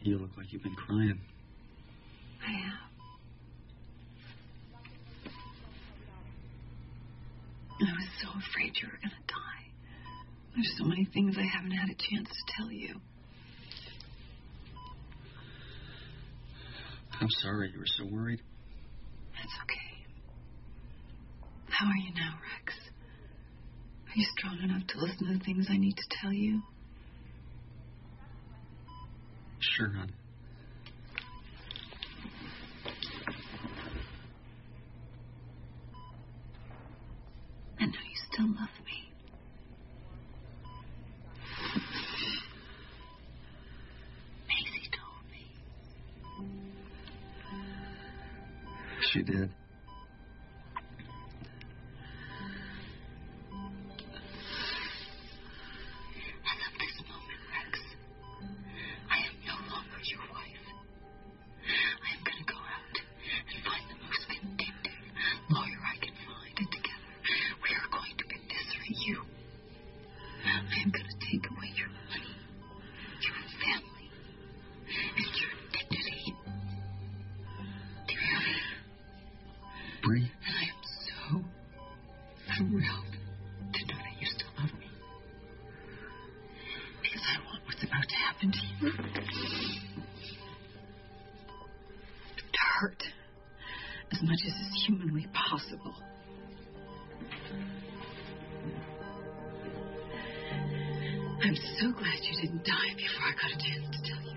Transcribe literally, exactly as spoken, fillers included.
You look like you've been crying. I have. I was so afraid you were going to die. There's so many things I haven't had a chance to tell you. I'm sorry you were so worried. It's okay. How are you now, Rex? Are you strong enough to listen to the things I need to tell you? Sure, hon. I know you still love me. Maisie told me. She did. As of this moment, Rex, I am no longer your wife. I am going to go out and find the most vindictive lawyer I can find, and together we are going to eviscerate you. I am going to take away your money, your family, and your dignity. Do you hear me? Bree? And I am so thrilled to know that you still love me. Because I want what's about to happen to you to hurt as much as is humanly possible. I'm so glad you didn't die before I got a chance to tell you.